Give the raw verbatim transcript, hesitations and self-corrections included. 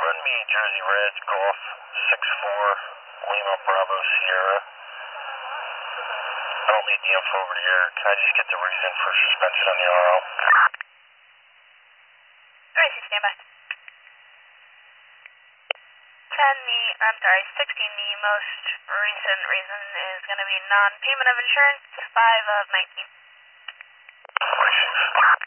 run me Jersey Red Golf six four Lima Bravo Sierra. I don't need the info over here. Can I just get the reason for suspension on the R O? Tracy, stand by. ten, the, I'm sorry, sixteen, the most recent reason is going to be non-payment of insurance, five of nineteen. forty-six.